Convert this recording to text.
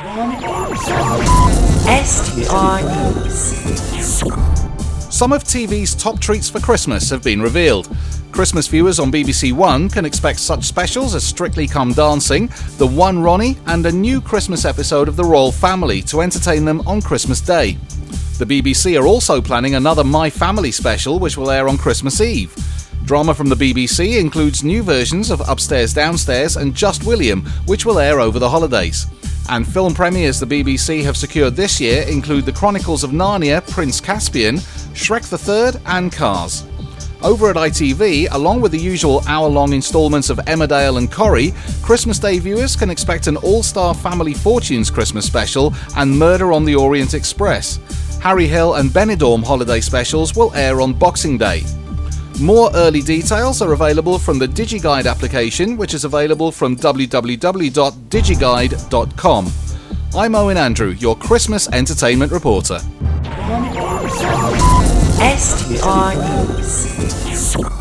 STR News. Some of TV's top treats for Christmas have been revealed. Christmas viewers on BBC One can expect such specials as Strictly Come Dancing, The One Ronnie, and a new Christmas episode of The Royal Family to entertain them on Christmas Day. The BBC are also planning another My Family special which will air on Christmas Eve. Drama from the BBC includes new versions of Upstairs Downstairs and Just William, which will air over the holidays. And film premieres the BBC have secured this year include The Chronicles of Narnia, Prince Caspian, Shrek the Third and Cars. Over at ITV, along with the usual hour-long instalments of Emmerdale and Corrie, Christmas Day viewers can expect an all-star Family Fortunes Christmas special and Murder on the Orient Express. Harry Hill and Benidorm holiday specials will air on Boxing Day. More early details are available from the DigiGuide application, which is available from www.digiguide.com. I'm Owen Andrew, your Christmas entertainment reporter. STR News.